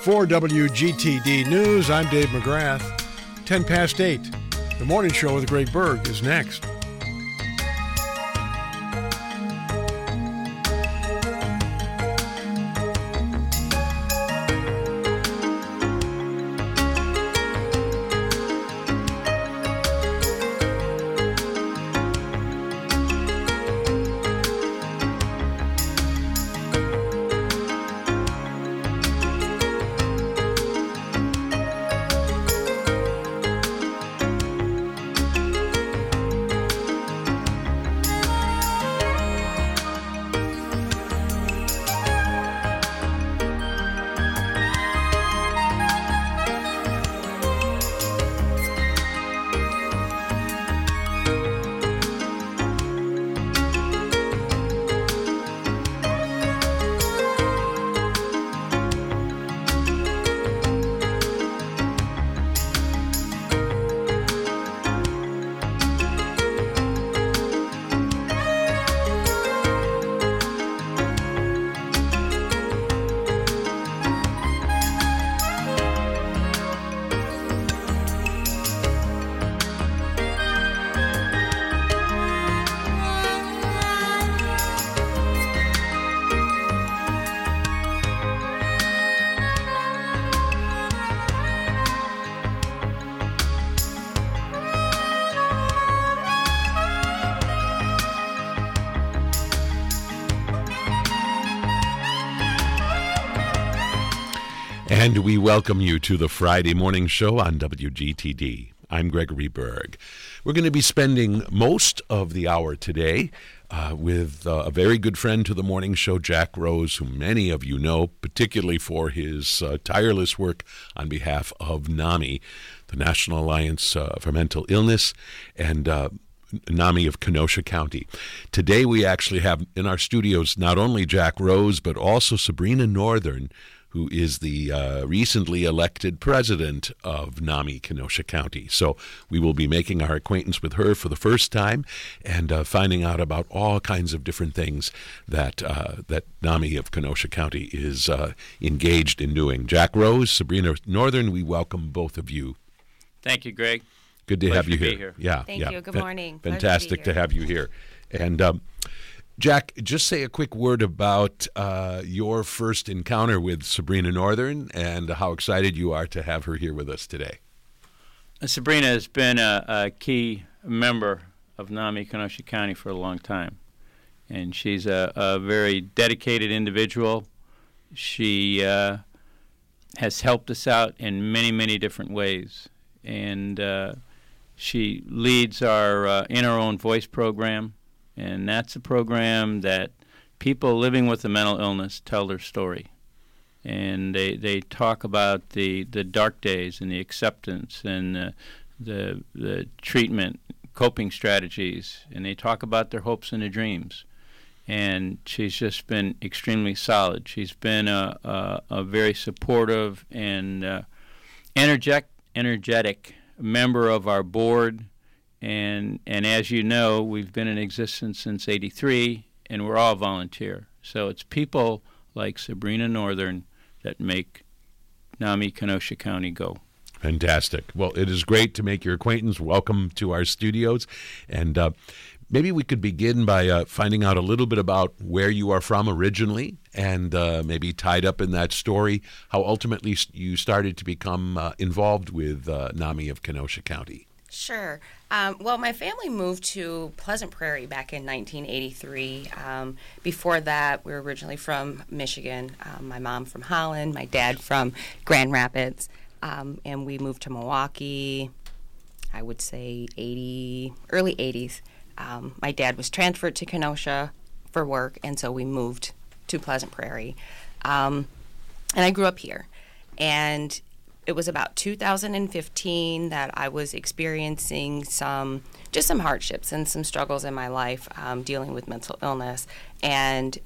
For WGTD News, I'm Dave McGrath. 10 past 8. The Morning Show with Greg Berg is next. And we welcome you to the Friday morning show on WGTD. I'm Gregory Berg. We're going to be spending most of the hour today with a very good friend to the morning show, Jack Rose, who many of you know, particularly for his tireless work on behalf of NAMI, the National Alliance for Mental Illness, and NAMI of Kenosha County. Today we actually have in our studios not only Jack Rose, but also Sabrina Northern, who is the recently elected president of NAMI Kenosha County. So we will be making our acquaintance with her for the first time and finding out about all kinds of different things that NAMI of Kenosha County is engaged in doing. Jack Rose, Sabrina Northern, we welcome both of you. Thank you, Greg. Good to have you here. Yeah, Thank you. Good morning. Fantastic to have you here. And Jack, just say a quick word about your first encounter with Sabrina Northern and how excited you are to have her here with us today. Sabrina has been a key member of NAMI Kenosha County for a long time, and she's a very dedicated individual. She has helped us out in many, many different ways, and she leads our In Our Own Voice program. And that's a program that people living with a mental illness tell their story. And they talk about the dark days and the acceptance and the treatment, coping strategies. And they talk about their hopes and their dreams. And she's just been extremely solid. She's been a very supportive and energetic member of our board. And as you know, we've been in existence since '83, and we're all volunteer. So it's people like Sabrina Northern that make NAMI Kenosha County go. Fantastic. Well, it is great to make your acquaintance. Welcome to our studios. And maybe we could begin by finding out a little bit about where you are from originally and maybe tied up in that story, how ultimately you started to become involved with NAMI of Kenosha County. Sure. Well, my family moved to Pleasant Prairie back in 1983. Before that, we were originally from Michigan. My mom from Holland, my dad from Grand Rapids, and we moved to Milwaukee, I would say early 80s. My dad was transferred to Kenosha for work, and so we moved to Pleasant Prairie. And I grew up here. And it was about 2015 that I was experiencing some hardships and some struggles in my life dealing with mental illness. And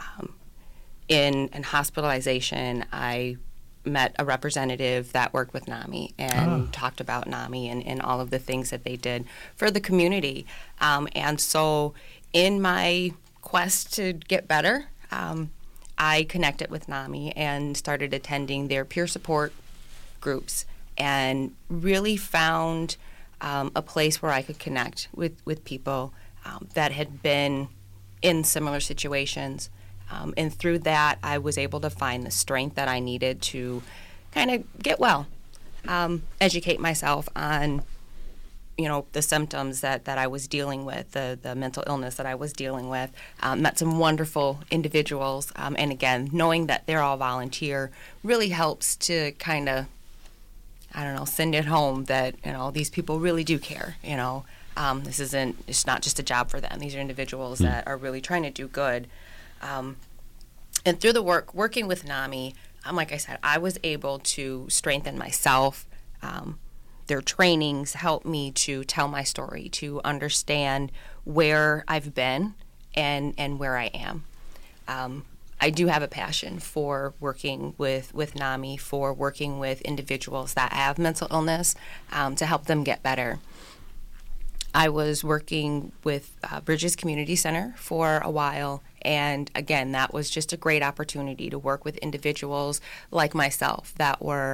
in hospitalization, I met a representative that worked with NAMI and talked about NAMI and all of the things that they did for the community. And so in my quest to get better, I connected with NAMI and started attending their peer support groups and really found a place where I could connect with people that had been in similar situations. And through that, I was able to find the strength that I needed to kind of get well, educate myself on, the symptoms that I was dealing with, the mental illness that I was dealing with. Met some wonderful individuals. And again, knowing that they're all volunteer really helps to kind of, send it home that, these people really do care, it's not just a job for them. These are individuals that are really trying to do good. And through the working with NAMI, like I said, I was able to strengthen myself. Their trainings helped me to tell my story, to understand where I've been and where I am. I do have a passion for working with NAMI, for working with individuals that have mental illness, to help them get better. I was working with Bridges Community Center for a while, and again, that was just a great opportunity to work with individuals like myself that were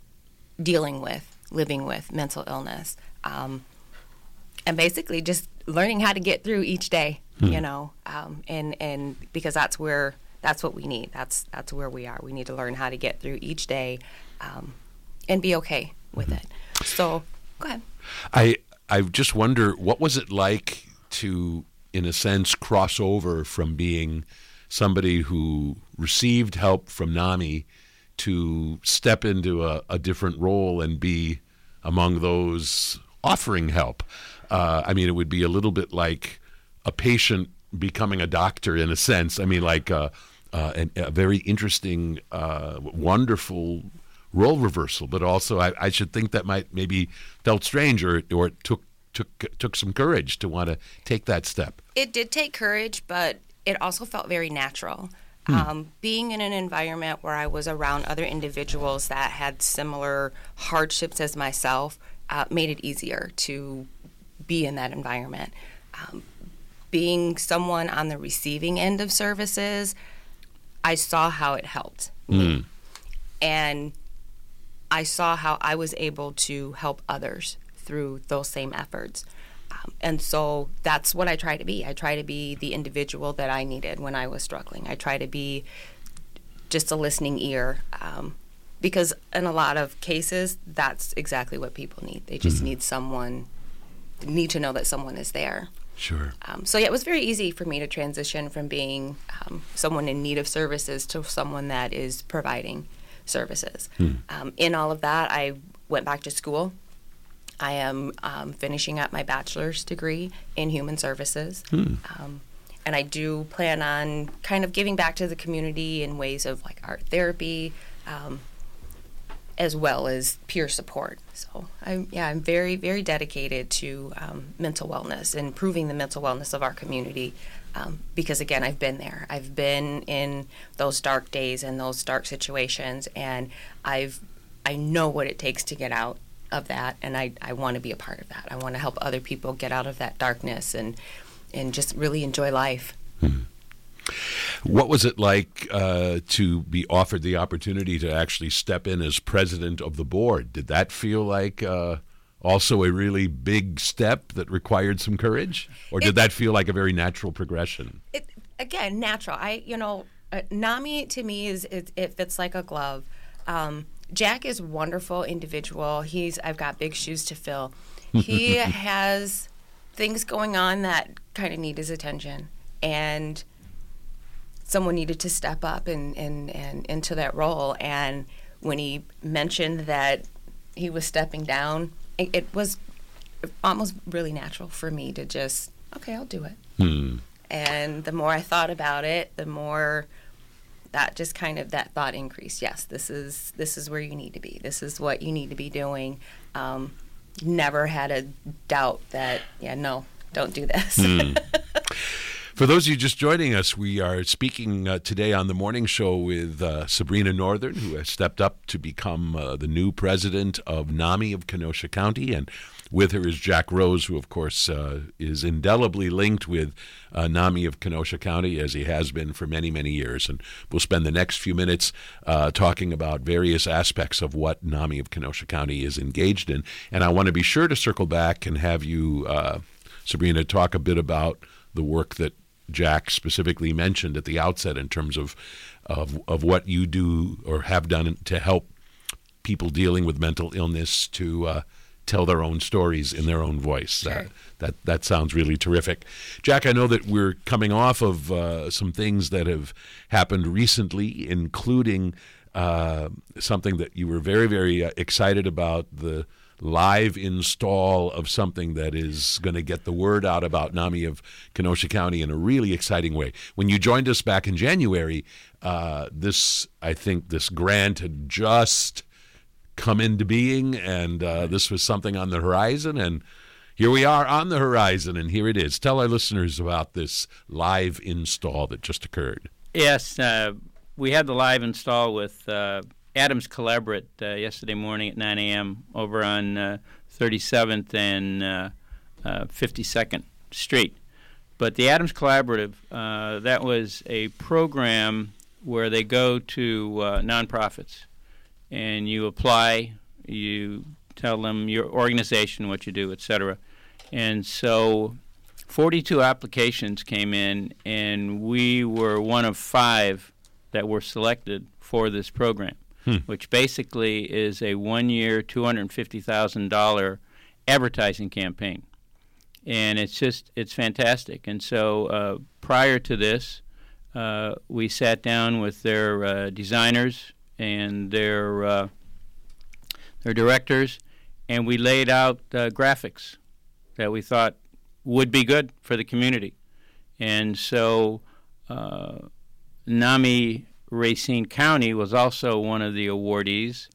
living with mental illness, and basically just learning how to get through each day, and because that's what we need. That's where we are. We need to learn how to get through each day, and be okay with it. So, go ahead. I just wonder, what was it like to, in a sense, cross over from being somebody who received help from NAMI to step into a different role and be among those offering help? It would be a little bit like a patient becoming a doctor in a sense. Like a very interesting, wonderful role reversal, but also I should think that might maybe felt strange or it took some courage to want to take that step. It did take courage, but it also felt very natural. Being in an environment where I was around other individuals that had similar hardships as myself made it easier to be in that environment. Being someone on the receiving end of services, I saw how it helped me. And I saw how I was able to help others through those same efforts. And so that's what I try to be. I try to be the individual that I needed when I was struggling. I try to be just a listening ear, because in a lot of cases, that's exactly what people need. They just need to know that someone is there. Sure. So it was very easy for me to transition from being someone in need of services to someone that is providing services. In all of that, I went back to school. I am finishing up my bachelor's degree in human services. And I do plan on kind of giving back to the community in ways of like art therapy, as well as peer support. So I'm very, very dedicated to mental wellness and improving the mental wellness of our community. Because again, I've been there. I've been in those dark days and those dark situations, and I know what it takes to get out of that, and I want to be a part of that. I want to help other people get out of that darkness and just really enjoy life. What was it like to be offered the opportunity to actually step in as president of the board? Did that feel like also a really big step that required some courage? Or did that feel like a very natural progression? Again, natural. NAMI to me it fits like a glove. Jack is a wonderful individual. I've got big shoes to fill. He has things going on that kind of need his attention, and someone needed to step up and into that role. And when he mentioned that he was stepping down, it was almost really natural for me to just, okay, I'll do it. And the more I thought about it, the more that just kind of that thought increased. Yes, this is where you need to be. This is what you need to be doing. Never had a doubt that, no, don't do this. For those of you just joining us, we are speaking today on the morning show with Sabrina Northern, who has stepped up to become the new president of NAMI of Kenosha County. And with her is Jack Rose, who, of course, is indelibly linked with NAMI of Kenosha County, as he has been for many, many years. And we'll spend the next few minutes talking about various aspects of what NAMI of Kenosha County is engaged in. And I want to be sure to circle back and have you, Sabrina, talk a bit about the work that Jack specifically mentioned at the outset in terms of what you do or have done to help people dealing with mental illness to tell their own stories in their own voice. Sure. That sounds really terrific. Jack, I know that we're coming off of some things that have happened recently, including something that you were very, very excited about, the live install of something that is going to get the word out about NAMI of Kenosha County in a really exciting way. When you joined us back in January, I think this grant had just come into being, and this was something on the horizon, and here we are on the horizon, and here it is. Tell our listeners about this live install that just occurred. Yes, we had the live install with Adams Collaborate yesterday morning at 9 a.m. over on 37th and 52nd Street. But the Adams Collaborative, that was a program where they go to nonprofits, and you apply, you tell them your organization, what you do, etc. And so 42 applications came in, and we were one of 5 that were selected for this program. Which basically is a 1-year, $250,000 advertising campaign. And it's fantastic. And so prior to this, we sat down with their designers and their directors, and we laid out graphics that we thought would be good for the community. And so NAMI Racine County was also one of the awardees,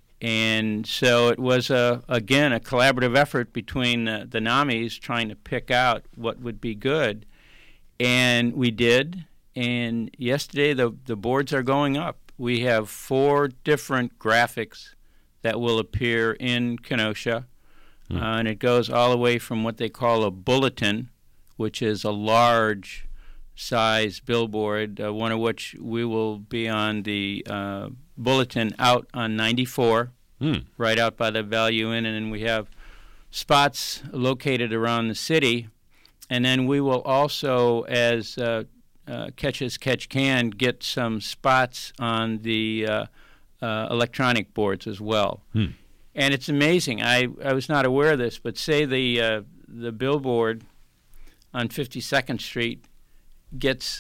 and so it was again a collaborative effort between the NAMIs trying to pick out what would be good, and we did. And yesterday the boards are going up. We have 4 different graphics that will appear in Kenosha, and it goes all the way from what they call a bulletin, which is a large size billboard, one of which we will be on the bulletin out on 94, right out by the Value Inn, and then we have spots located around the city. And then we will also, as Catch as Catch Can, get some spots on the electronic boards as well. And it's amazing. I was not aware of this, but say the billboard on 52nd Street gets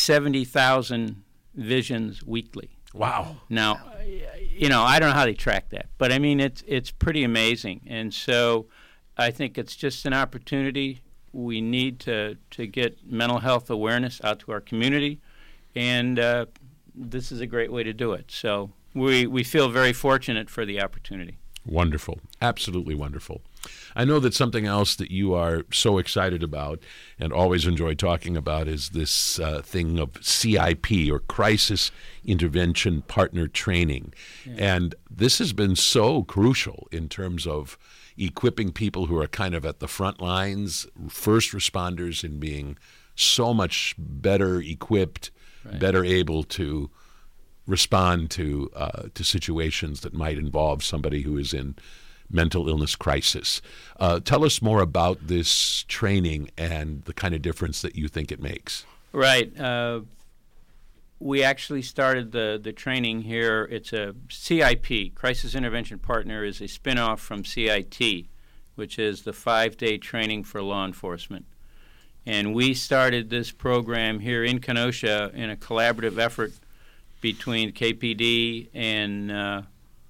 70,000 visions weekly. Wow. Now, I don't know how they track that, but I mean, it's pretty amazing. And so I think it's just an opportunity. We need to get mental health awareness out to our community, and this is a great way to do it. So we feel very fortunate for the opportunity. Wonderful. Absolutely wonderful. I know that something else that you are so excited about and always enjoy talking about is this thing of CIP, or Crisis Intervention Partner Training. Yeah. And this has been so crucial in terms of equipping people who are kind of at the front lines, first responders, in being so much better equipped, better able to respond to situations that might involve somebody who is in mental illness crisis. Tell us more about this training and the kind of difference that you think it makes. Right. We actually started the training here. It's a CIP, Crisis Intervention Partner, is a spinoff from CIT, which is the 5-day training for law enforcement. And we started this program here in Kenosha in a collaborative effort between KPD and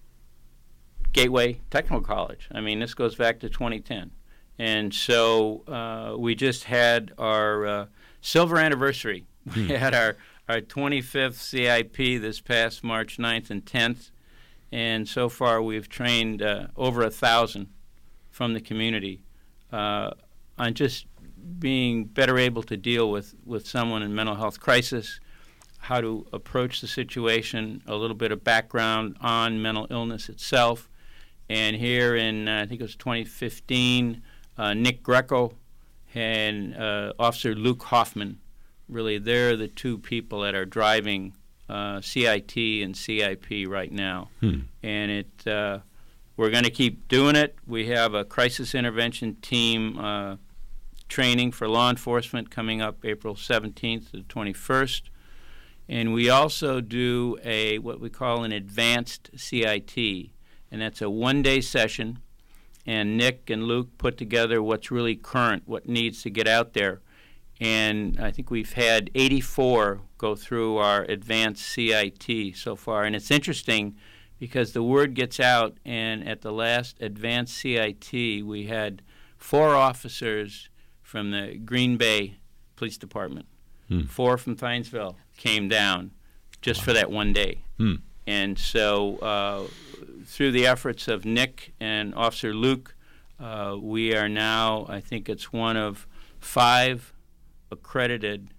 Gateway Technical College. I mean, this goes back to 2010. And so we just had our silver anniversary. We had our 25th CIP this past March 9th and 10th. And so far we've trained over 1,000 from the community on just being better able to deal with someone in mental health crisis, how to approach the situation, a little bit of background on mental illness itself. And here in, I think it was 2015, Nick Greco and Officer Luke Hoffman, really they're the two people that are driving CIT and CIP right now. And we're going to keep doing it. We have a crisis intervention team training for law enforcement coming up April 17th to the 21st. And we also do what we call an advanced CIT, and that's a one-day session. And Nick and Luke put together what's really current, what needs to get out there. And I think we've had 84 go through our advanced CIT so far. And it's interesting because the word gets out, and at the last advanced CIT, we had 4 officers from the Green Bay Police Department, 4 from Thiensville came down just for that one day. And so through the efforts of Nick and Officer Luke, we are now, I think it's one of 5 accredited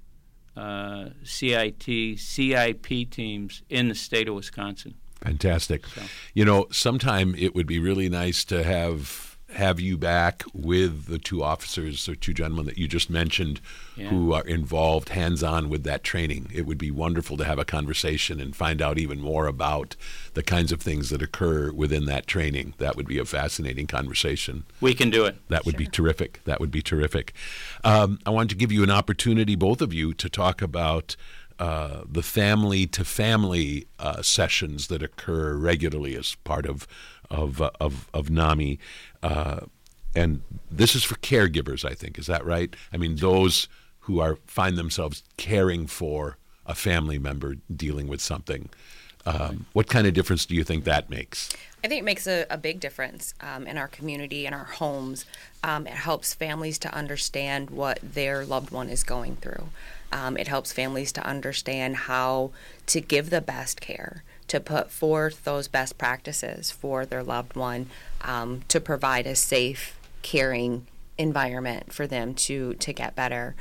CIT, CIP teams in the state of Wisconsin. Fantastic. So. Sometime it would be really nice to have you back with the 2 officers or 2 gentlemen that you just mentioned who are involved hands-on with that training. It would be wonderful to have a conversation and find out even more about the kinds of things that occur within that training. That would be a fascinating conversation. We can do it. That would be terrific. That would be terrific. I wanted to give you an opportunity, both of you, to talk about the family-to-family sessions that occur regularly as part of NAMI. And this is for caregivers, I think. Is that right? I mean, those who find themselves caring for a family member dealing with something. What kind of difference do you think that makes? I think it makes a big difference in our community, in our homes. It helps families to understand what their loved one is going through. It helps families to understand how to give the best care, to put forth those best practices for their loved one, to provide a safe, caring environment for them to get better.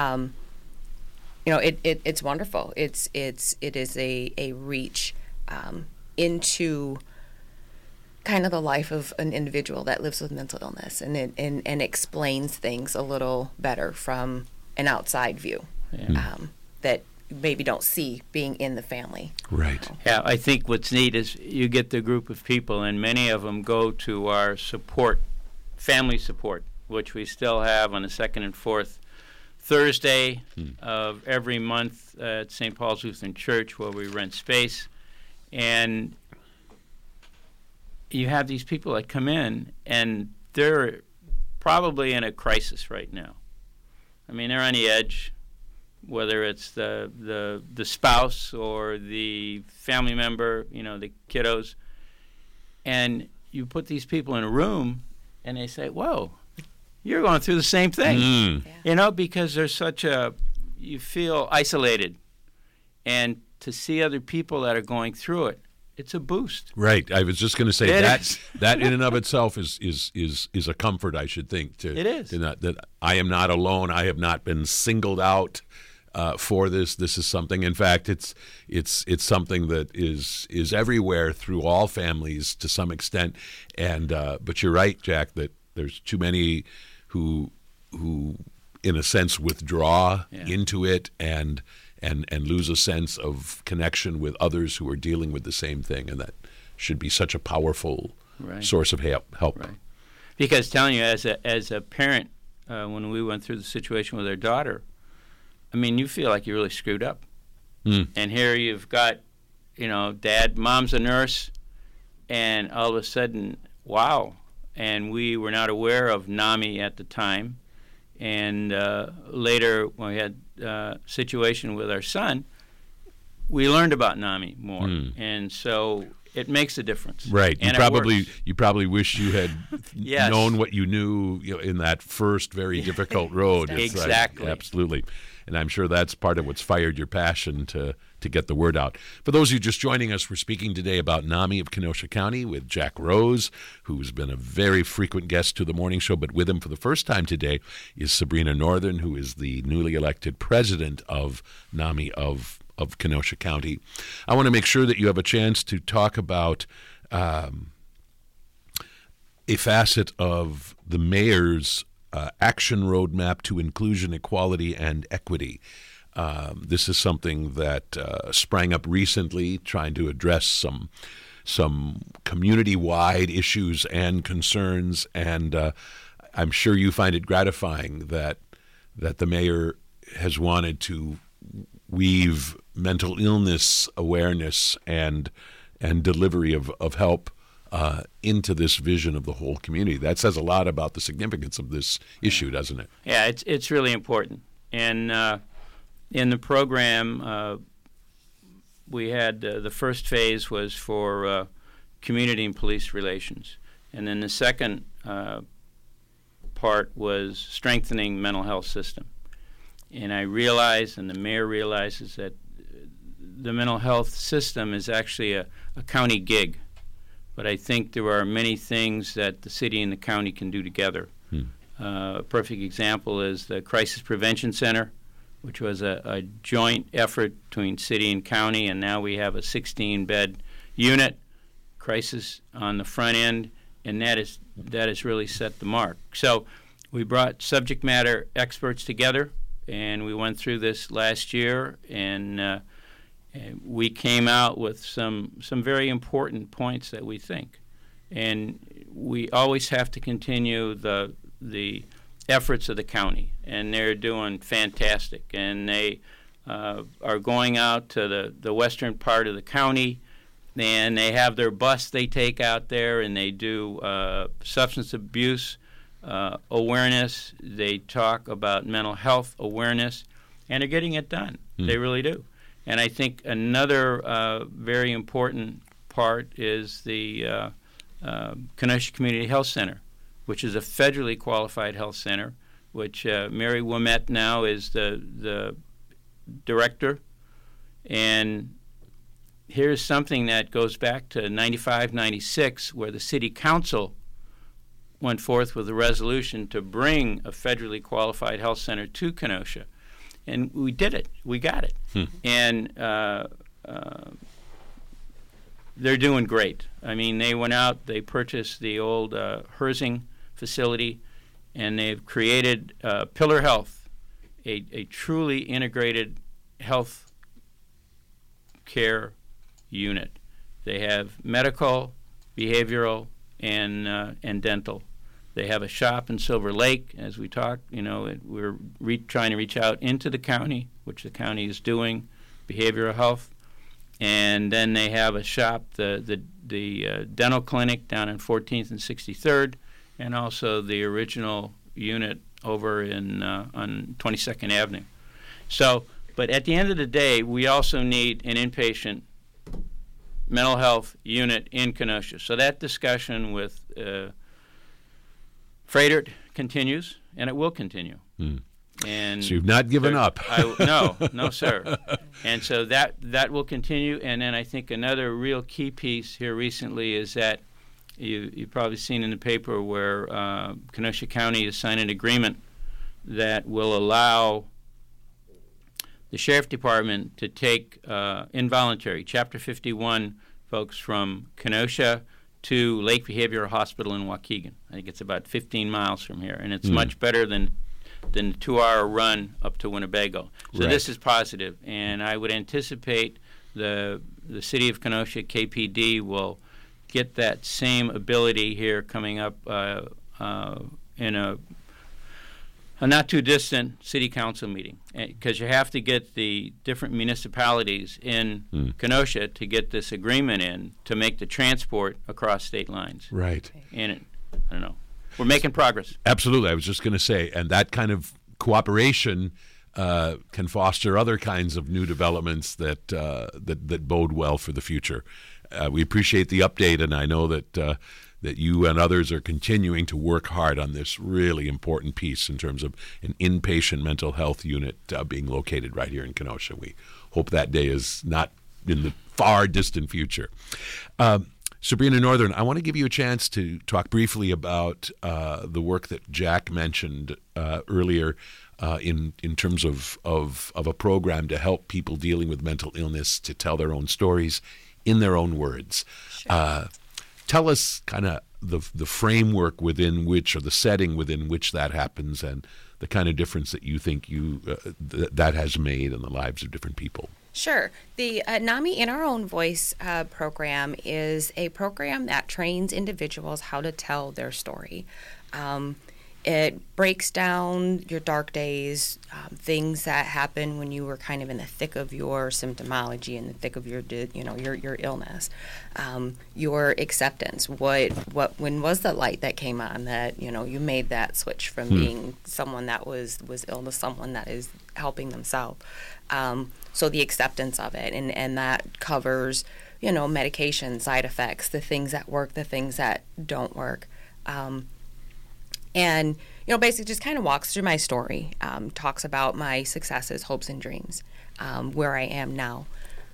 It's wonderful. It is a reach into kind of the life of an individual that lives with mental illness, and explains things a little better from an outside view that maybe don't see being in the family. Right. Yeah, I think what's neat is you get the group of people, and many of them go to our family support, which we still have on the second and fourth Thursday of every month at St. Paul's Lutheran Church, where we rent space. And you have these people that come in, and they're probably in a crisis right now. I mean, they're on the edge, whether it's the spouse or the family member, the kiddos. And you put these people in a room, and they say, whoa, you're going through the same thing. Because there's you feel isolated. And to see other people that are going through it, it's a boost. Right. I was just going to say that in and of itself is a comfort, I should think. It is. That I am not alone. I have not been singled out for this. This is something. In fact, it's something that is everywhere through all families to some extent. And but you're right, Jack, that there's too many who in a sense withdraw into it and lose a sense of connection with others who are dealing with the same thing, and that should be such a powerful source of help. Right. Because telling you, as a parent, when we went through the situation with our daughter, I mean, you feel like you really screwed up. And here you've got, mom's a nurse, and all of a sudden, wow. And we were not aware of NAMI at the time. And later, when we had a situation with our son, we learned about NAMI more. And so it makes a difference. Right. And you probably wish you had known what you knew in that first very difficult road. Exactly. Absolutely. And I'm sure that's part of what's fired your passion to get the word out. For those of you just joining us, we're speaking today about NAMI of Kenosha County with Jack Rose, who's been a very frequent guest to the morning show, but with him for the first time today is Sabrina Northern, who is the newly elected president of NAMI of Kenosha County. I want to make sure that you have a chance to talk about a facet of the mayor's action roadmap to inclusion, equality, and equity. This is something that sprang up recently, trying to address some community-wide issues and concerns, and I'm sure you find it gratifying that the mayor has wanted to weave mental illness awareness and delivery of help into this vision of the whole community. That says a lot about the significance of this issue, doesn't it? Yeah, it's really important. And in the program, we had the first phase was for community and police relations. And then the second part was strengthening mental health system. And I realize, and the mayor realizes, that the mental health system is actually a county gig. But I think there are many things that the city and the county can do together. A perfect example is the Crisis Prevention Center, which was a joint effort between city and county, and now we have a 16-bed unit, crisis on the front end, and that has really set the mark. So we brought subject matter experts together, and we went through this last year, and we came out with some very important points that we think. And we always have to continue the efforts of the county, and they're doing fantastic. And they are going out to the western part of the county, and they have their bus they take out there, and they do substance abuse awareness. They talk about mental health awareness, and they're getting it done. They really do. And I think another very important part is the Kenosha Community Health Center, which is a federally qualified health center, which Mary Wilmette now is the director. And here's something that goes back to 95, 96, where the city council went forth with a resolution to bring a federally qualified health center to Kenosha. And we did it. We got it. And they're doing great. I mean, they went out, they purchased the old Herzing facility, and they've created Pillar Health, a truly integrated health care unit. They have medical, behavioral, and dental. They have a shop in Silver Lake, as we talked. We're trying to reach out into the county, which the county is doing, behavioral health. And then they have a shop, the dental clinic down in 14th and 63rd, and also the original unit over on 22nd Avenue. So, but at the end of the day, we also need an inpatient mental health unit in Kenosha. So that discussion with Fredert continues, and it will continue. And so you've not given up. No, sir. And so that will continue. And then I think another real key piece here recently is that you've probably seen in the paper where Kenosha County has signed an agreement that will allow the Sheriff Department to take involuntary Chapter 51 folks from Kenosha to Lake Behavioral Hospital in Waukegan. I think it's about 15 miles from here, and it's much better than the 2-hour run up to Winnebago. So This is positive, and I would anticipate the city of Kenosha, KPD, will get that same ability here coming up in a not too distant city council meeting, because you have to get the different municipalities in Kenosha to get this agreement in to make the transport across state lines. Right. And I don't know. We're making progress. Absolutely. I was just going to say, and that kind of cooperation can foster other kinds of new developments that bode well for the future. We appreciate the update, and I know that you and others are continuing to work hard on this really important piece in terms of an inpatient mental health unit being located right here in Kenosha. We hope that day is not in the far distant future. Sabrina Northern, I want to give you a chance to talk briefly about the work that Jack mentioned earlier in terms of a program to help people dealing with mental illness to tell their own stories in their own words. Sure. Tell us kind of the framework within which, or the setting within which that happens, and the kind of difference that you think that has made in the lives of different people. Sure. The NAMI In Our Own Voice program is a program that trains individuals how to tell their story. It breaks down your dark days, things that happen when you were kind of in the thick of your symptomology, in the thick of your illness, your acceptance. When was the light that came on that you made that switch from being someone that was ill to someone that is helping themselves. So the acceptance of it, and that covers medication, side effects, the things that work, the things that don't work. And, basically just kind of walks through my story, talks about my successes, hopes, and dreams, where I am now.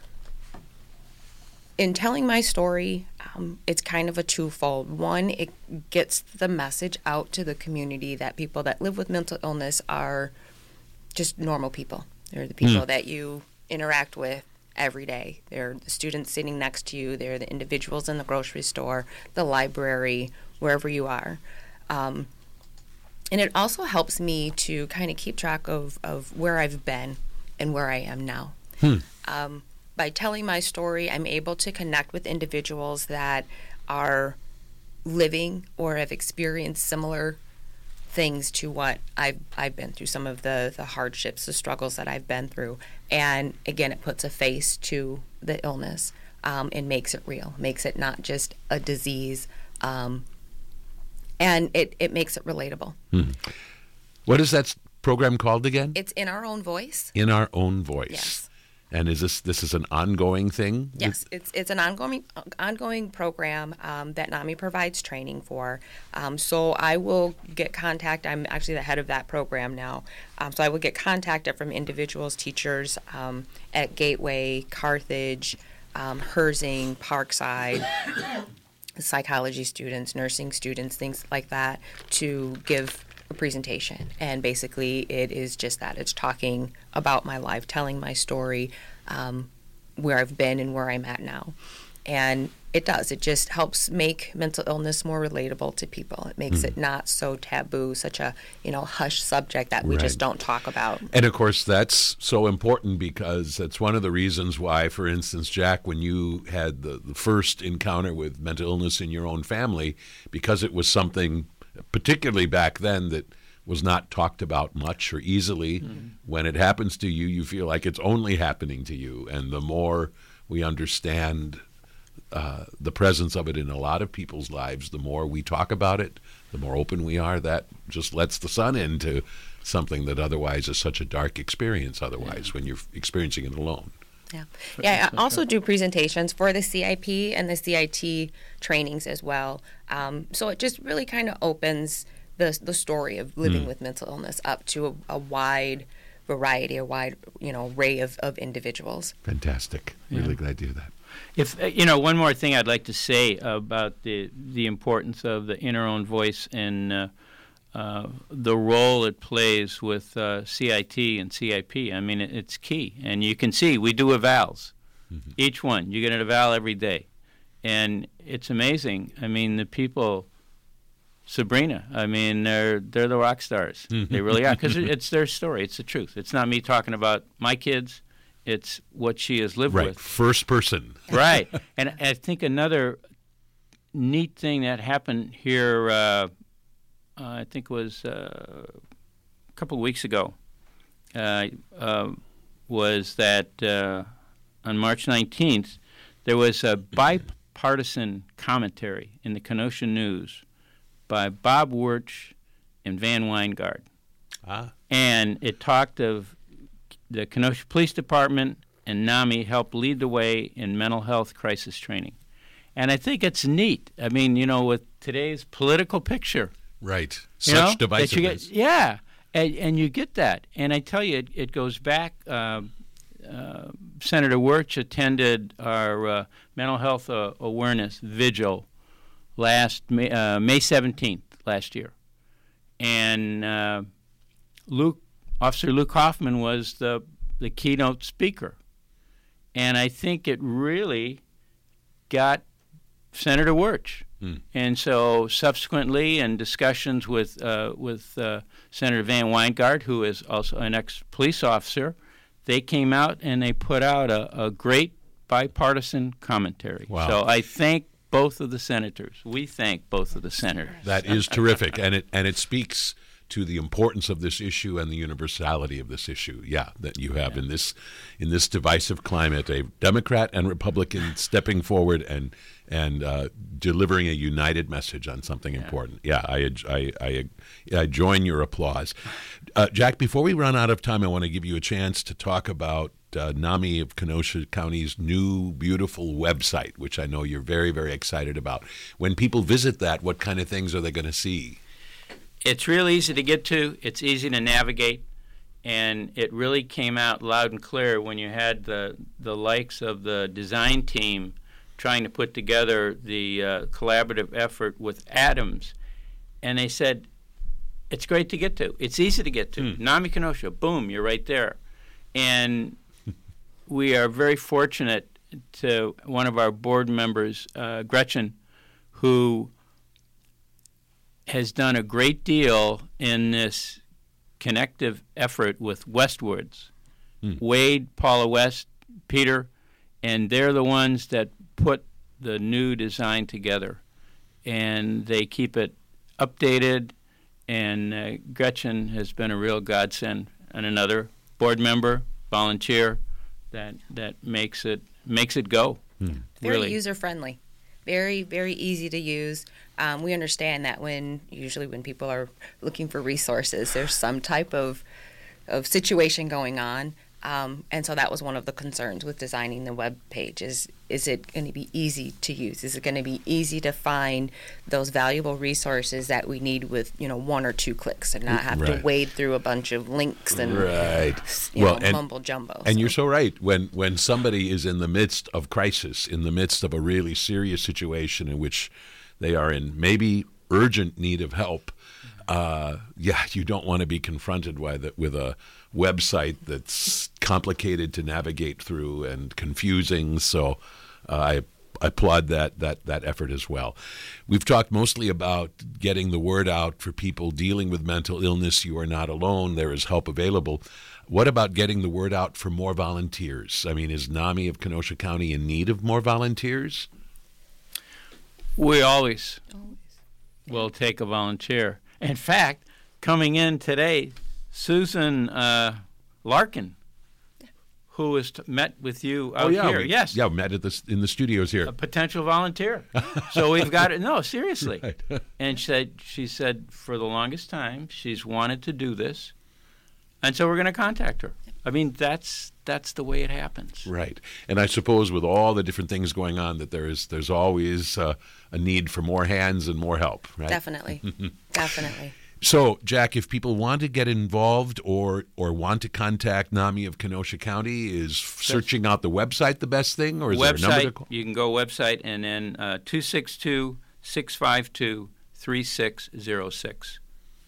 In telling my story, it's kind of a twofold. One, it gets the message out to the community that people that live with mental illness are just normal people. They're the people that you interact with every day. They're the students sitting next to you. They're the individuals in the grocery store, the library, wherever you are. And it also helps me to kind of keep track of where I've been and where I am now. By telling my story, I'm able to connect with individuals that are living or have experienced similar things to what I've been through, some of the hardships, the struggles that I've been through. And again, it puts a face to the illness and makes it real, makes it not just a disease. And it makes it relatable. What is that program called again? It's In Our Own Voice. In Our Own Voice. Yes. And is this is an ongoing thing? Yes, it's an ongoing program that NAMI provides training for. So I will get contact. I'm actually the head of that program now. So I will get contacted from individuals, teachers at Gateway, Carthage, Herzing, Parkside, psychology students, nursing students, things like that, to give a presentation. And basically it is just that. It's talking about my life, telling my story, where I've been and where I'm at now. And it just helps make mental illness more relatable to people. It makes it not so taboo, such a hush subject that we just don't talk about. And of course that's so important, because that's one of the reasons why, for instance, Jack, when you had the first encounter with mental illness in your own family, because it was something particularly back then that was not talked about much or easily, when it happens to you, you feel like it's only happening to you. And the more we understand the presence of it in a lot of people's lives, the more we talk about it, the more open we are. That just lets the sun into something that otherwise is such a dark experience when you're experiencing it alone. Yeah. I also do presentations for the CIP and the CIT trainings as well. So it just really kind of opens the story of living with mental illness up to a wide variety, a wide array of individuals. Fantastic. Really glad to hear that. If one more thing I'd like to say about the importance of the In Our Own Voice and the role it plays with CIT and CIP. I mean, it's key. And you can see we do evals. Each one. You get an eval every day. And it's amazing. I mean, the people, Sabrina, I mean, they're the rock stars. They really are. Because it's their story. It's the truth. It's not me talking about my kids. It's what she has lived with. First person. Right. And I think another neat thing that happened here, I think it was a couple of weeks ago, was that on March 19th, there was a bipartisan commentary in the Kenosha News by Bob Wirch and Van Weingard. And it talked of the Kenosha Police Department and NAMI helped lead the way in mental health crisis training. And I think it's neat. I mean, with today's political picture. Right. Such divisiveness. And you get that. And I tell you, it goes back Senator Wirtz attended our mental health awareness vigil last May 17th last year, and Officer Luke Hoffman was the keynote speaker, and I think it really got Senator Wirtz. And so subsequently, in discussions with Senator Van Weingart, who is also an ex-police officer, they came out and they put out a great bipartisan commentary. Wow. So I thank both of the senators. We thank both of the senators. That is terrific, and it speaks to the importance of this issue and the universality of this issue. Yeah, that you have in this divisive climate, a Democrat and Republican stepping forward and delivering a united message on something important. Yeah, I join your applause. Jack, before we run out of time, I want to give you a chance to talk about NAMI of Kenosha County's new beautiful website, which I know you're very, very excited about. When people visit that, what kind of things are they going to see? It's real easy to get to. It's easy to navigate. And it really came out loud and clear when you had the likes of the design team trying to put together the collaborative effort with Adams. And they said, it's great to get to. It's easy to get to. NAMI Kenosha, boom, you're right there. And we are very fortunate to one of our board members, Gretchen, who has done a great deal in this connective effort with Westwoods. Wade, Paula West, Peter, and they're the ones that put the new design together. And they keep it updated, and Gretchen has been a real godsend, and another board member, volunteer, that makes it go. Very really user-friendly. Very, very easy to use. We understand that usually when people are looking for resources, there's some type of situation going on. And so that was one of the concerns with designing the web page is it going to be easy to use? Is it going to be easy to find those valuable resources that we need with, one or two clicks and not have to wade through a bunch of links and mumble jumbo. And you're so right. When somebody is in the midst of crisis, in the midst of a really serious situation in which they are in maybe urgent need of help, you don't want to be confronted with a website that's complicated to navigate through and confusing. So I applaud that effort as well. We've talked mostly about getting the word out for people dealing with mental illness. You are not alone. There is help available. What about getting the word out for more volunteers? I mean, is NAMI of Kenosha County in need of more volunteers? We always will take a volunteer. In fact, coming in today, Susan Larkin, who has met with you out here. Yes. Yeah, met in the studios here. A potential volunteer. So we've got it. No, seriously. Right. And she said for the longest time she's wanted to do this, and so we're going to contact her. I mean, that's the way it happens. Right. And I suppose with all the different things going on that there's always a need for more hands and more help, right? Definitely. Definitely. So, Jack, if people want to get involved or want to contact NAMI of Kenosha County, is searching out the website the best thing, or is there a number to call? You can go website and then 262-652-3606.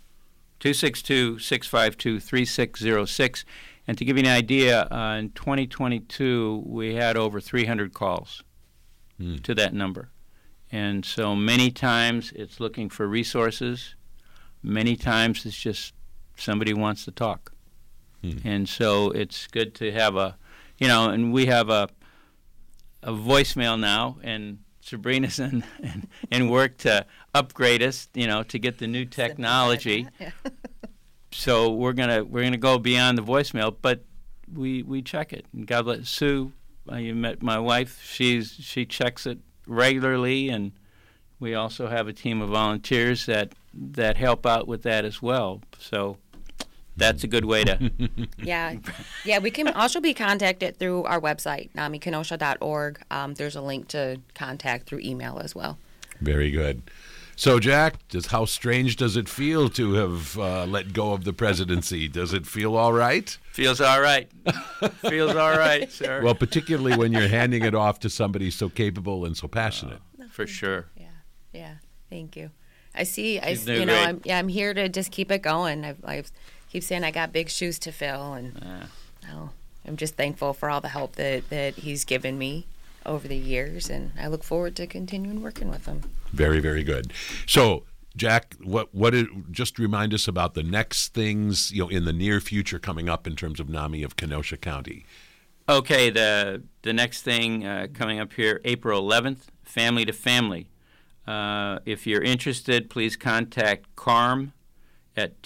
262-652-3606. And to give you an idea, in 2022, we had over 300 calls to that number. And so many times it's looking for resources. Many times it's just somebody wants to talk. And so it's good to have and we have a voicemail now, and Sabrina's in work to upgrade us, to get the new technology. So we're gonna go beyond the voicemail, but we check it. And God bless Sue. You met my wife. She checks it regularly, and we also have a team of volunteers that help out with that as well. So that's a good way to. Yeah. We can also be contacted through our website, namikenosha.org. There's a link to contact through email as well. Very good. So, Jack, how strange does it feel to have let go of the presidency? Does it feel all right? Feels all right. Feels all right, sir. Well, particularly when you're handing it off to somebody so capable and so passionate. For sure. Yeah. Thank you. I'm here to just keep it going. I keep saying I got big shoes to fill, and I'm just thankful for all the help that he's given me over the years, and I look forward to continuing working with him. Very, very good. So, Jack, just remind us about the next things in the near future coming up in terms of NAMI of Kenosha County. Okay, the next thing coming up here, April 11th, Family to Family. If you're interested, please contact CARM at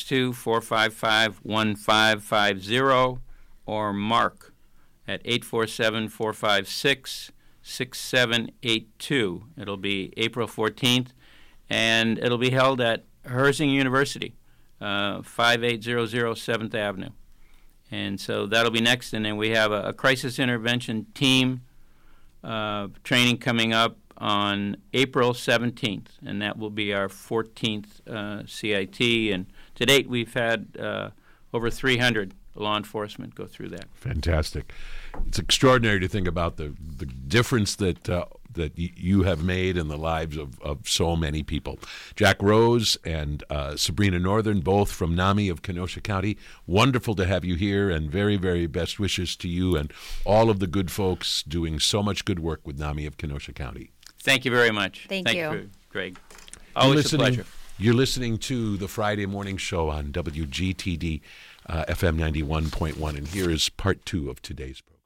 262-455-1550 or Mark at 847-456-6782. It'll be April 14th, and it'll be held at Herzing University, 5800 7th Avenue. And so that'll be next, and then we have a crisis intervention team training coming up on April 17th, and that will be our 14th CIT. And to date, we've had over 300 law enforcement go through that. Fantastic. It's extraordinary to think about the difference that you have made in the lives of so many people. Jack Rose and Sabrina Northern, both from NAMI of Kenosha County. Wonderful to have you here, and very, very best wishes to you and all of the good folks doing so much good work with NAMI of Kenosha County. Thank you very much. Thank you. Thank you, Greg. Always a pleasure. You're listening to the Friday Morning Show on WGTD FM 91.1, and here is part 2 of today's program.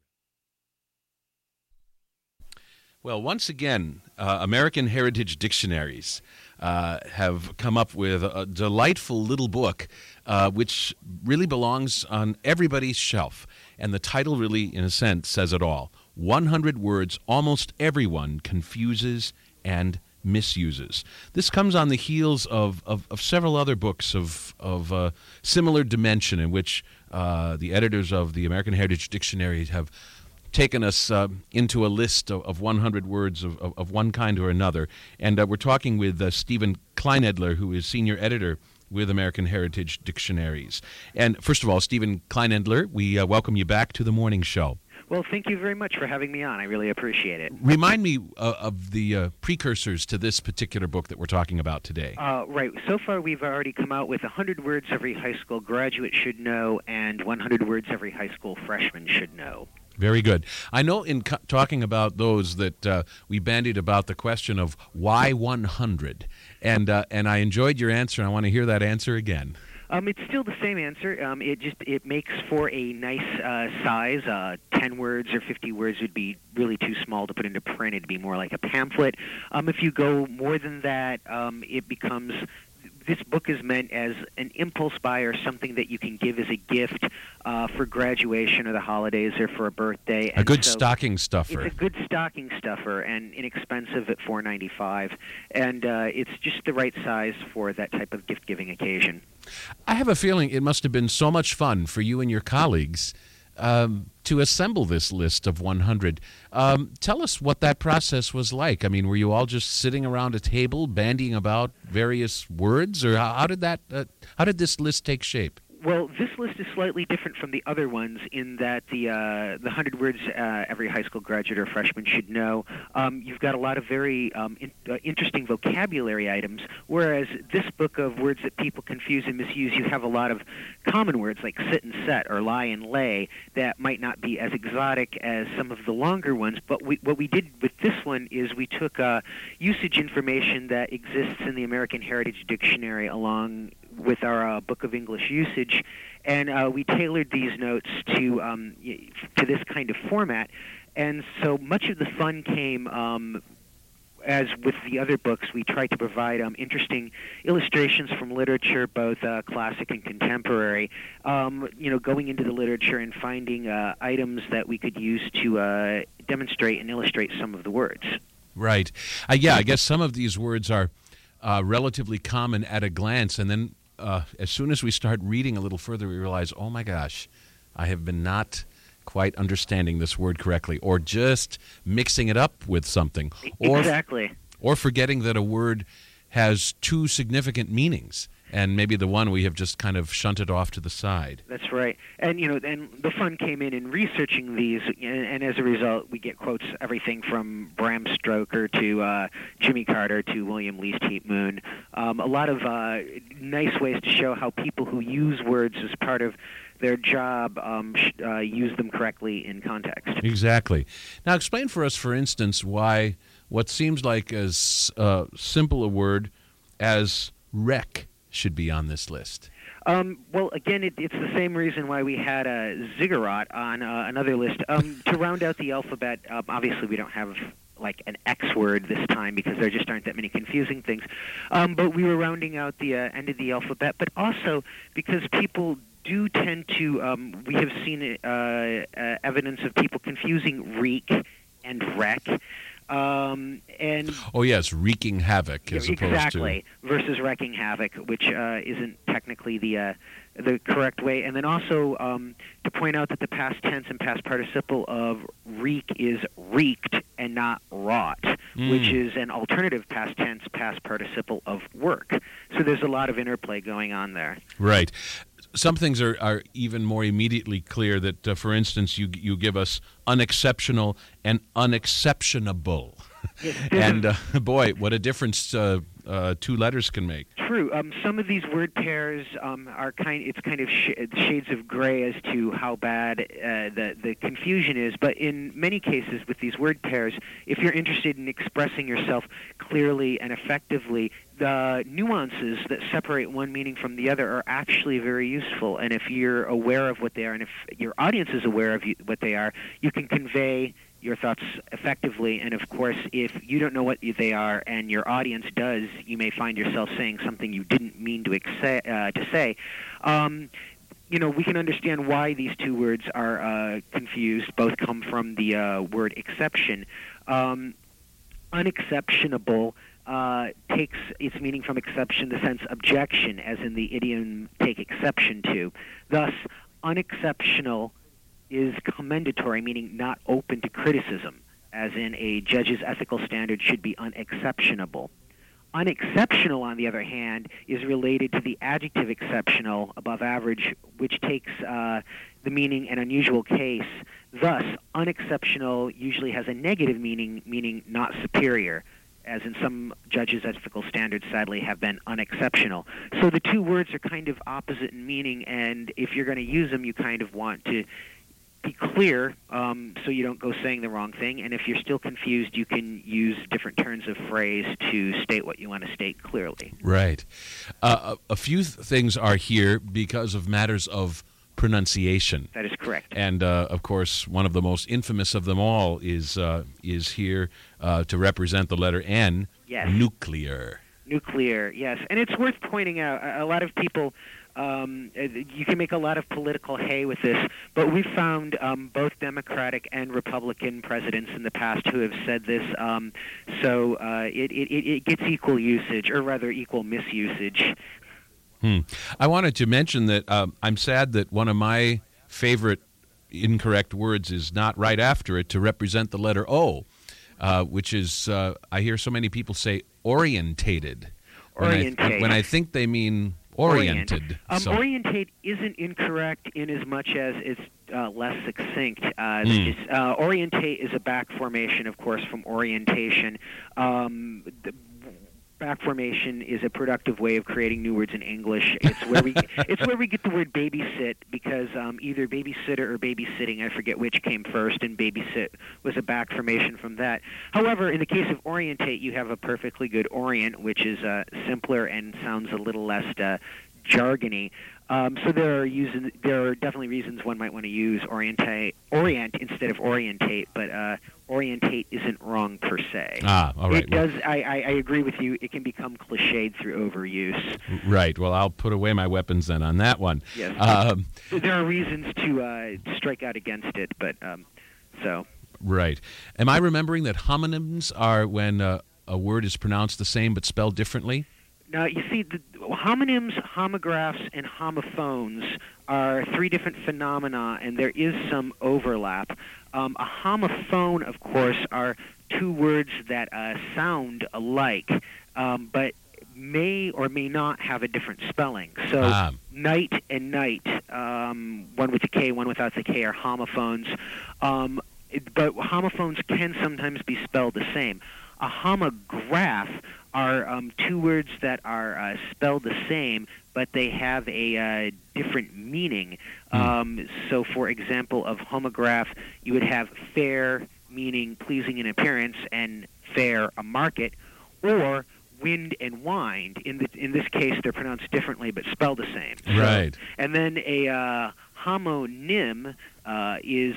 Well, once again, American Heritage Dictionaries have come up with a delightful little book which really belongs on everybody's shelf. And the title really, in a sense, says it all. 100 words almost everyone confuses and misuses. This comes on the heels of several other books of similar dimension in which the editors of the American Heritage Dictionary have taken us into a list of 100 words of one kind or another. And we're talking with Stephen Kleinedler, who is senior editor with American Heritage Dictionaries. And first of all, Stephen Kleinedler, we welcome you back to the morning show. Well, thank you very much for having me on. I really appreciate it. Remind me of the precursors to this particular book that we're talking about today. Right. So far, we've already come out with 100 words every high school graduate should know and 100 words every high school freshman should know. Very good. I know in talking about those that we bandied about the question of why 100, and I enjoyed your answer, and I want to hear that answer again. It's still the same answer. It makes for a nice size. 10 words or 50 words would be really too small to put into print. It'd be more like a pamphlet. If you go more than that, it becomes... This book is meant as an impulse buy or something that you can give as a gift for graduation or the holidays or for a birthday. A good stocking stuffer. It's a good stocking stuffer and inexpensive at $4.95, and it's just the right size for that type of gift-giving occasion. I have a feeling it must have been so much fun for you and your colleagues to assemble this list of 100. Tell us what that process was like. I mean, were you all just sitting around a table bandying about various words, or how did this list take shape? Well, this list is slightly different from the other ones in that the 100 words every high school graduate or freshman should know. You've got a lot of very interesting vocabulary items, whereas this book of words that people confuse and misuse, you have a lot of common words like sit and set or lie and lay that might not be as exotic as some of the longer ones. But what we did with this one is we took usage information that exists in the American Heritage Dictionary along with our Book of English Usage, and we tailored these notes to this kind of format. And so much of the fun came, as with the other books, we tried to provide interesting illustrations from literature, both classic and contemporary, going into the literature and finding items that we could use to demonstrate and illustrate some of the words. Right. I guess some of these words are relatively common at a glance, and then as soon as we start reading a little further, we realize, oh my gosh, I have been not quite understanding this word correctly, or just mixing it up with something. Exactly. Or forgetting that a word has two significant meanings, and maybe the one we have just kind of shunted off to the side. That's right. And, and the fun came in researching these, and as a result, we get quotes everything from Bram Stoker to Jimmy Carter to William Least Heat Moon. A lot of nice ways to show how people who use words as part of their job use them correctly in context. Exactly. Now, explain for us, for instance, why what seems like as simple a word as wreck should be on this list. Well, again, it's the same reason why we had a ziggurat on another list. To round out the alphabet, obviously we don't have like an X word this time because there just aren't that many confusing things. But we were rounding out the end of the alphabet, but also because people do tend to, we have seen evidence of people confusing reek and wreck. And oh yes, wreaking havoc as opposed exactly versus wrecking havoc, which isn't technically the correct way. And then also to point out that the past tense and past participle of reek is reeked and not wrought, which is an alternative past tense past participle of work. So there's a lot of interplay going on there. Right. Some things are even more immediately clear that, for instance, you give us unexceptional and unexceptionable. And, boy, what a difference two letters can make. True. Some of these word pairs are kind of shades of gray as to how bad the confusion is. But in many cases with these word pairs, if you're interested in expressing yourself clearly and effectively, the nuances that separate one meaning from the other are actually very useful. And if you're aware of what they are, and if your audience is aware of what they are, you can convey your thoughts effectively. And of course, if you don't know what they are and your audience does, you may find yourself saying something you didn't mean to say. We can understand why these two words are confused. Both come from the word exception. Unexceptionable takes its meaning from exception, the sense objection, as in the idiom take exception to. Thus, unexceptional is commendatory, meaning not open to criticism, as in a judge's ethical standard should be unexceptionable. Unexceptional, on the other hand, is related to the adjective exceptional, above average, which takes the meaning an unusual case. Thus, unexceptional usually has a negative meaning, meaning not superior, as in some judges' ethical standards, sadly, have been unexceptional. So the two words are kind of opposite in meaning, and if you're going to use them, you kind of want to be clear so you don't go saying the wrong thing. And if you're still confused, you can use different turns of phrase to state what you want to state clearly. Right. A few things are here because of matters of pronunciation. That is correct. And, of course, one of the most infamous of them all is here to represent the letter N, yes. Nuclear. Nuclear, yes. And it's worth pointing out, a lot of people, you can make a lot of political hay with this, but we've found both Democratic and Republican presidents in the past who have said this, so it gets equal usage, or rather equal misusage. I wanted to mention that I'm sad that one of my favorite incorrect words is not right after it to represent the letter O, which is, I hear so many people say orientated. Orientate. When I think they mean oriented. So. Orientate isn't incorrect in as much as it's less succinct. Orientate is a back formation, of course, from orientation. The back formation is a productive way of creating new words in English. It's where we get the word babysit, because either babysitter or babysitting, I forget which came first, and babysit was a back formation from that. However, in the case of orientate, you have a perfectly good orient, which is simpler and sounds a little less jargony. So there are definitely reasons one might want to use orient instead of orientate, but orientate isn't wrong per se. All right. It does. I agree with you. It can become cliched through overuse. Right. Well, I'll put away my weapons then on that one. Yes. There are reasons to strike out against it, but so. Right. Am I remembering that homonyms are when a word is pronounced the same but spelled differently? Now, you see, the homonyms, homographs, and homophones are three different phenomena, and there is some overlap. A homophone, of course, are two words that sound alike, but may or may not have a different spelling. So night and night, one with the K, one without the K, are homophones. But homophones can sometimes be spelled the same. A homograph are two words that are spelled the same, but they have a different meaning. So, for example, of homograph, you would have fair, meaning pleasing in appearance, and fair, a market, or wind and wind. In this case, they're pronounced differently but spelled the same. Right. And then a homonym is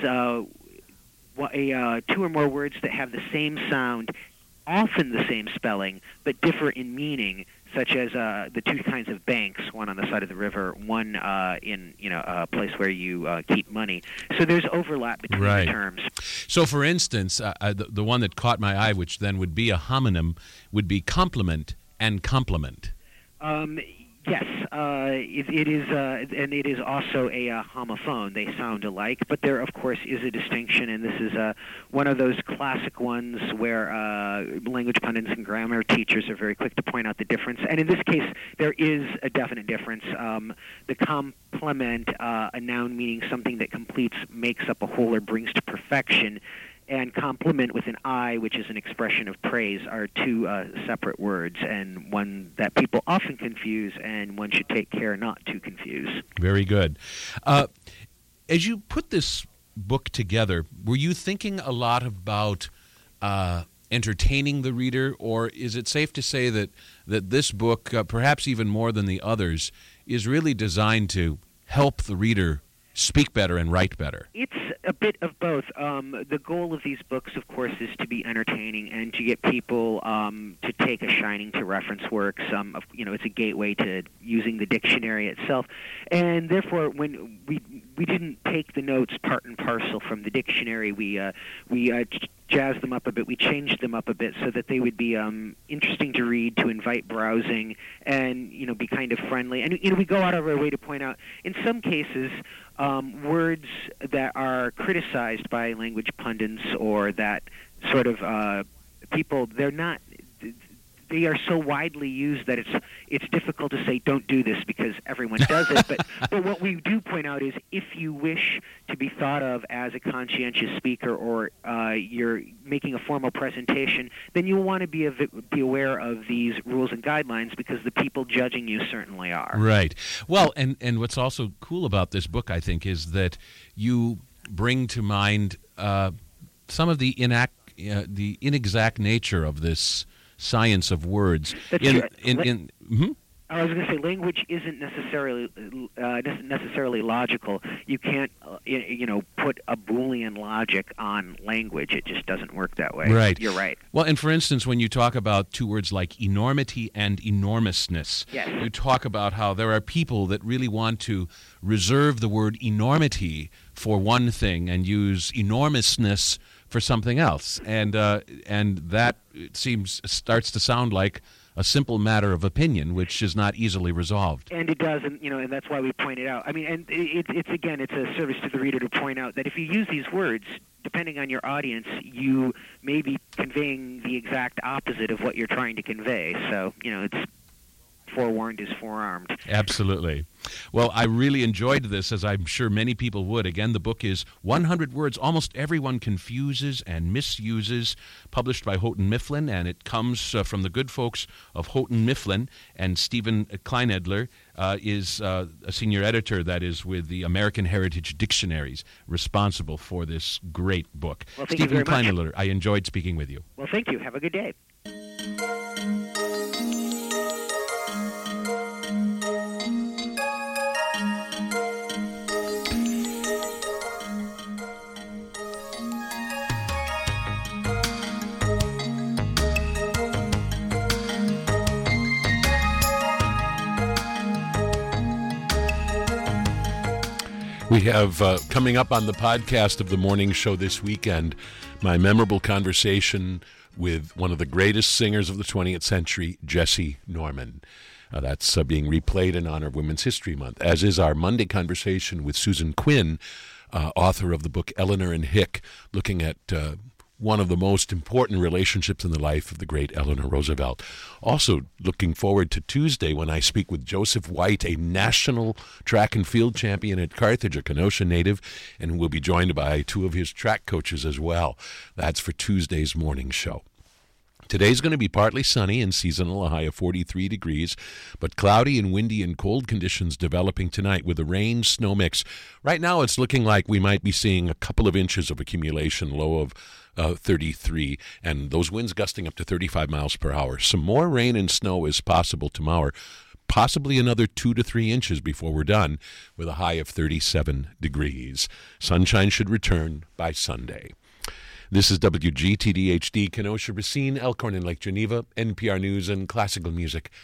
two or more words that have the same sound, often the same spelling, but differ in meaning, such as the two kinds of banks, one on the side of the river, one in a place where you keep money. So there's overlap between the terms. So, for instance, the one that caught my eye, which then would be a homonym, would be complement and complement. Yes, it is, and it is also a homophone. They sound alike, but there, of course, is a distinction, and this is one of those classic ones where language pundits and grammar teachers are very quick to point out the difference. And in this case, there is a definite difference. The complement, a noun meaning something that completes, makes up a whole, or brings to perfection, and compliment with an I, which is an expression of praise, are two separate words, and one that people often confuse, and one should take care not to confuse. Very good. As you put this book together, were you thinking a lot about entertaining the reader, or is it safe to say that this book, perhaps even more than the others, is really designed to help the reader speak better and write better? It's a bit of both. The goal of these books, of course, is to be entertaining and to get people to take a shining to reference works. It's a gateway to using the dictionary itself, and therefore, when we didn't take the notes part and parcel from the dictionary, we jazzed them up a bit. We changed them up a bit so that they would be interesting to read, to invite browsing, and be kind of friendly. And we go out of our way to point out, in some cases, words that are criticized by language pundits, or that sort of people, they are so widely used that it's difficult to say don't do this because everyone does it. But what we do point out is, if you wish to be thought of as a conscientious speaker, or you're making a formal presentation, then you'll want to be aware of these rules and guidelines, because the people judging you certainly are. Right. Well, and what's also cool about this book, I think, is that you bring to mind some of the inexact nature of this science of words. That's true. I was going to say, language isn't necessarily logical. You can't, put a Boolean logic on language. It just doesn't work that way. Right. You're right. Well, and for instance, when you talk about two words like enormity and enormousness, yes, you talk about how there are people that really want to reserve the word enormity for one thing and use enormousness for something else, and that, it starts to sound like a simple matter of opinion, which is not easily resolved. And it does, and that's why we point it out. I mean, and it's a service to the reader to point out that if you use these words, depending on your audience, you may be conveying the exact opposite of what you're trying to convey. So, it's forewarned is forearmed. Absolutely. Well, I really enjoyed this, as I'm sure many people would. Again, the book is 100 Words Almost Everyone Confuses and Misuses, published by Houghton Mifflin, and it comes from the good folks of Houghton Mifflin. And Stephen Kleinedler is a senior editor that is with the American Heritage Dictionaries, responsible for this great book. Well, Stephen Kleinedler, I enjoyed speaking with you. Well, thank you. Have a good day. We have coming up on the podcast of the morning show this weekend, my memorable conversation with one of the greatest singers of the 20th century, Jessye Norman. That's being replayed in honor of Women's History Month, as is our Monday conversation with Susan Quinn, author of the book Eleanor and Hick, looking at one of the most important relationships in the life of the great Eleanor Roosevelt. Also looking forward to Tuesday when I speak with Joseph White, a national track and field champion at Carthage, a Kenosha native, and we'll be joined by two of his track coaches as well. That's for Tuesday's morning show. Today's going to be partly sunny and seasonal, a high of 43 degrees, but cloudy and windy and cold conditions developing tonight with a rain-snow mix. Right now it's looking like we might be seeing a couple of inches of accumulation, low of 33, and those winds gusting up to 35 miles per hour. Some more rain and snow is possible tomorrow, possibly another 2 to 3 inches before we're done, with a high of 37 degrees. Sunshine should return by Sunday. This is WGTD HD, Kenosha, Racine, Elkhorn, and Lake Geneva, NPR News and classical music.